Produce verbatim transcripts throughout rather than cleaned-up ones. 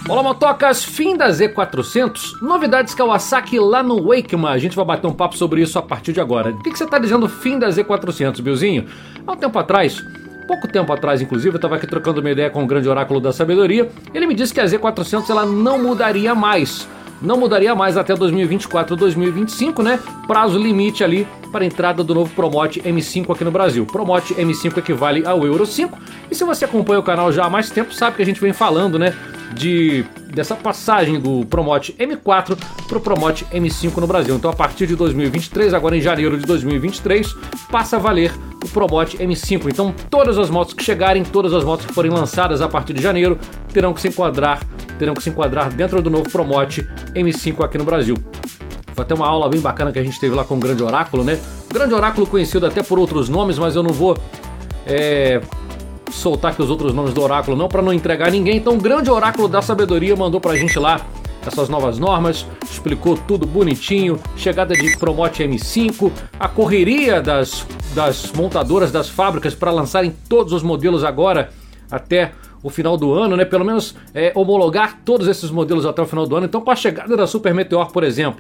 Olá, motocas, fim da Z quatrocentos, novidades Kawasaki lá no EICMA. A gente vai bater um papo sobre isso a partir de agora. O que, que você está dizendo fim da Z quatrocentos, Billzinho? Há um tempo atrás, pouco tempo atrás inclusive, eu estava aqui trocando uma ideia com o grande oráculo da sabedoria. Ele me disse que a Z quatrocentos ela não mudaria mais. Não mudaria mais até dois mil e vinte e quatro, dois mil e vinte e cinco, né? Prazo limite ali para a entrada do novo Promote M cinco aqui no Brasil. Promote M cinco equivale ao Euro cinco. E se você acompanha o canal já há mais tempo, sabe que a gente vem falando, né? De, dessa passagem do Promote M quatro para o Promote M cinco no Brasil. Então a partir de dois mil e vinte e três, agora em janeiro de dois mil e vinte e três, passa a valer o Promote M cinco. Então todas as motos que chegarem, todas as motos que forem lançadas a partir de janeiro terão que se enquadrar, terão que se enquadrar dentro do novo Promote M cinco aqui no Brasil. Foi até uma aula bem bacana que a gente teve lá com o grande oráculo, né? O grande oráculo conhecido até por outros nomes, mas eu não vou é... soltar aqui os outros nomes do oráculo não, para não entregar ninguém. Então o grande oráculo da sabedoria mandou pra gente lá essas novas normas, explicou tudo bonitinho, chegada de Promote M cinco, a correria das, das montadoras, das fábricas para lançarem todos os modelos agora até o final do ano, né? Pelo menos é, homologar todos esses modelos até o final do ano. Então com a chegada da Super Meteor, por exemplo,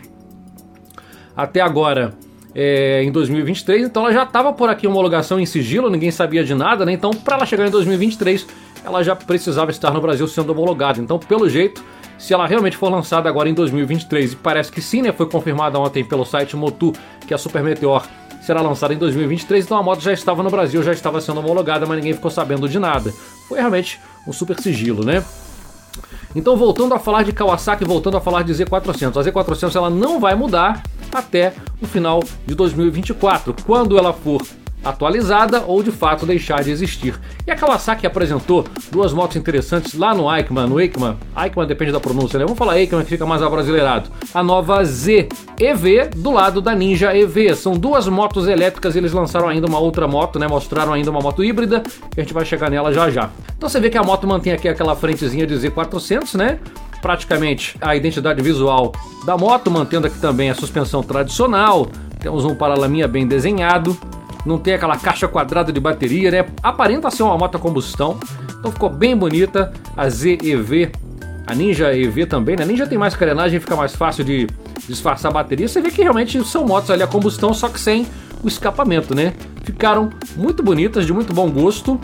até agora É, em dois mil e vinte e três, então ela já estava por aqui homologação em sigilo, ninguém sabia de nada, né? Então para ela chegar em dois mil e vinte e três, ela já precisava estar no Brasil sendo homologada. Então pelo jeito, se ela realmente for lançada agora em dois mil e vinte e três, e parece que sim, né? Foi confirmada ontem pelo site Motu que a Super Meteor será lançada em dois mil e vinte e três, então a moto já estava no Brasil, já estava sendo homologada, mas ninguém ficou sabendo de nada. Foi realmente um super sigilo, né? Então voltando a falar de Kawasaki, voltando a falar de Z quatrocentos, a Z quatrocentos ela não vai mudar até o final de dois mil e vinte e quatro, quando ela for atualizada ou de fato deixar de existir. E a Kawasaki apresentou duas motos interessantes lá no EICMA, no EICMA, EICMA depende da pronúncia, né? Vamos falar EICMA que fica mais abrasileirado. A nova Z E V do lado da Ninja E V, são duas motos elétricas, eles lançaram ainda uma outra moto, né? Mostraram ainda uma moto híbrida, que a gente vai chegar nela já já. Então você vê que a moto mantém aqui aquela frentezinha de Z quatrocentos, né? Praticamente a identidade visual da moto, mantendo aqui também a suspensão tradicional, temos um paralaminha bem desenhado, não tem aquela caixa quadrada de bateria, né? Aparenta ser uma moto a combustão, então ficou bem bonita a Z E V, a Ninja E V também, né? A Ninja tem mais carenagem, fica mais fácil de disfarçar a bateria, você vê que realmente são motos ali a combustão, só que sem o escapamento, né? Ficaram muito bonitas, de muito bom gosto,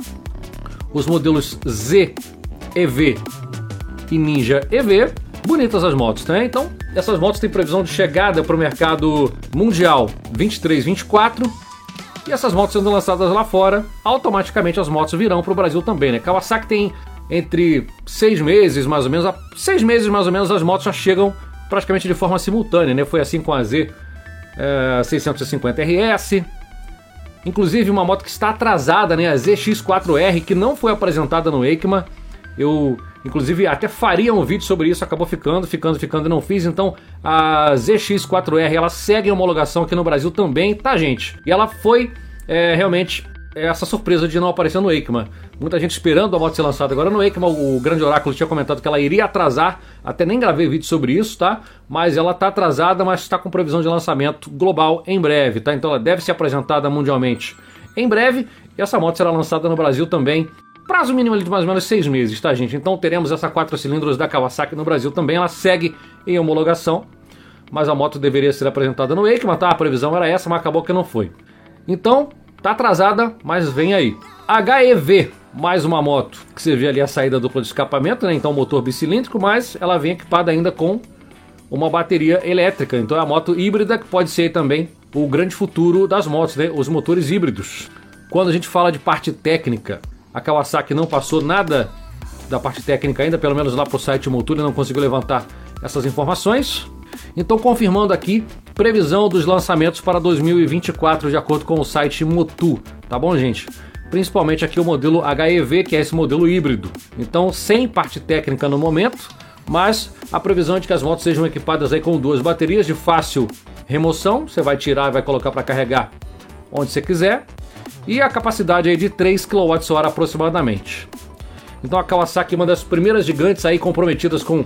os modelos Z E V e Ninja E V, bonitas as motos, né? Então, essas motos têm previsão de chegada para o mercado mundial vinte e três, vinte e quatro, e essas motos sendo lançadas lá fora, automaticamente as motos virão para o Brasil também, né? Kawasaki tem entre seis meses, mais ou menos, a seis meses mais ou menos as motos já chegam praticamente de forma simultânea, né? Foi assim com a Z é, seiscentos e cinquenta R S, inclusive uma moto que está atrasada, né? A Z X quatro R, que não foi apresentada no EICMA. Eu inclusive até faria um vídeo sobre isso, acabou ficando, ficando, ficando e não fiz. Então a Z X quatro R ela segue em homologação aqui no Brasil também, tá, gente? E ela foi é, realmente essa surpresa de não aparecer no EICMA. Muita gente esperando a moto ser lançada agora no EICMA. O grande oráculo tinha comentado que ela iria atrasar, até nem gravei vídeo sobre isso, tá? Mas ela tá atrasada, mas está com previsão de lançamento global em breve, tá? Então ela deve ser apresentada mundialmente em breve, e essa moto será lançada no Brasil também. Prazo mínimo de mais ou menos seis meses, tá, gente? Então teremos essa quatro cilindros da Kawasaki no Brasil também. Ela segue em homologação, mas a moto deveria ser apresentada no EICMA, tá? A previsão era essa, mas acabou que não foi. Então, tá atrasada, mas vem aí. H E V, mais uma moto que você vê ali a saída dupla de escapamento, né? Então motor bicilíndrico, mas ela vem equipada ainda com uma bateria elétrica. Então é a moto híbrida que pode ser também o grande futuro das motos, né? Os motores híbridos. Quando a gente fala de parte técnica, a Kawasaki não passou nada da parte técnica ainda, pelo menos lá pro site Motu, não conseguiu levantar essas informações. Então confirmando aqui, previsão dos lançamentos para dois mil e vinte e quatro de acordo com o site Motu, tá bom, gente? Principalmente aqui o modelo H E V, que é esse modelo híbrido. Então sem parte técnica no momento, mas a previsão é de que as motos sejam equipadas aí com duas baterias de fácil remoção, você vai tirar e vai colocar para carregar onde você quiser. E a capacidade aí de três quilowatts-hora aproximadamente. Então a Kawasaki é uma das primeiras gigantes aí comprometidas com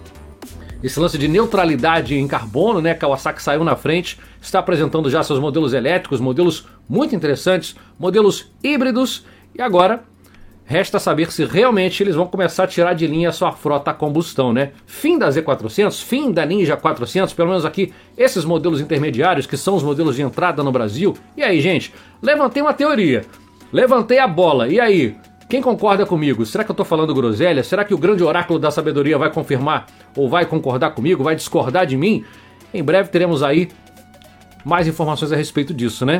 esse lance de neutralidade em carbono, né? A Kawasaki saiu na frente, está apresentando já seus modelos elétricos, modelos muito interessantes, modelos híbridos, e agora Resta saber se realmente eles vão começar a tirar de linha a sua frota a combustão, né? Fim da Z quatrocentos, fim da Ninja quatrocentos, pelo menos aqui, esses modelos intermediários, que são os modelos de entrada no Brasil. E aí, gente? Levantei uma teoria, levantei a bola, e aí? Quem concorda comigo? Será que eu tô falando groselha? Será que o grande oráculo da sabedoria vai confirmar ou vai concordar comigo, vai discordar de mim? Em breve teremos aí mais informações a respeito disso, né?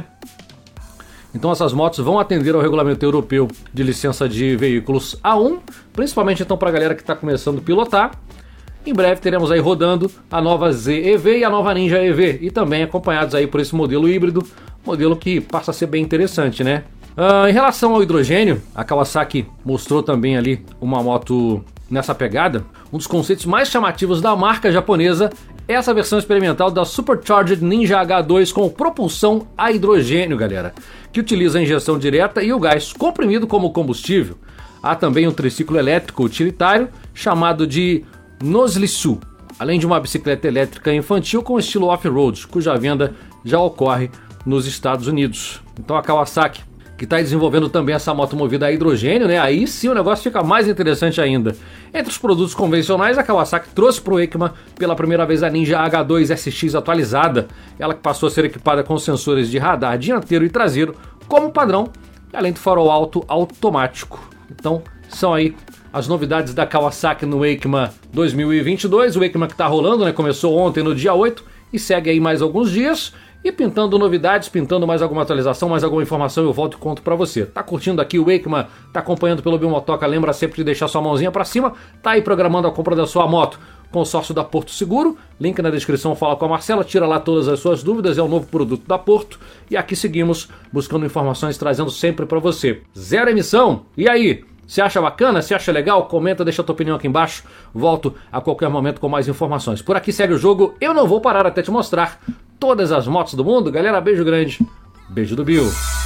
Então essas motos vão atender ao regulamento europeu de licença de veículos A um, principalmente então para a galera que está começando a pilotar. Em breve teremos aí rodando a nova Z E V e a nova Ninja E V, e também acompanhados aí por esse modelo híbrido, modelo que passa a ser bem interessante, né? Uh, em relação ao hidrogênio, a Kawasaki mostrou também ali uma moto nessa pegada. Um dos conceitos mais chamativos da marca japonesa é essa versão experimental da Supercharged Ninja H dois com propulsão a hidrogênio, galera, que utiliza a injeção direta e o gás comprimido como combustível. Há também um triciclo elétrico utilitário chamado de Nozlisu, além de uma bicicleta elétrica infantil com estilo off-road, cuja venda já ocorre nos Estados Unidos. Então a Kawasaki, que está desenvolvendo também essa moto movida a hidrogênio, né? Aí sim o negócio fica mais interessante ainda. Entre os produtos convencionais, a Kawasaki trouxe para o EICMA pela primeira vez a Ninja H dois S X atualizada. Ela que passou a ser equipada com sensores de radar dianteiro e traseiro como padrão, além do farol alto automático. Então são aí as novidades da Kawasaki no EICMA dois mil e vinte e dois. O EICMA que está rolando, né? Começou ontem no dia oito e segue aí mais alguns dias. E pintando novidades, pintando mais alguma atualização, mais alguma informação, eu volto e conto pra você. Tá curtindo aqui o EICMA, tá acompanhando pelo Bimotoca, lembra sempre de deixar sua mãozinha pra cima, tá aí programando a compra da sua moto. Consórcio da Porto Seguro, link na descrição, fala com a Marcela, tira lá todas as suas dúvidas, é um novo produto da Porto. E aqui seguimos buscando informações, trazendo sempre pra você. Zero emissão, e aí? Se acha bacana, se acha legal, comenta, deixa a tua opinião aqui embaixo. Volto a qualquer momento com mais informações. Por aqui segue o jogo, eu não vou parar até te mostrar todas as motos do mundo. Galera, beijo grande, beijo do Bill.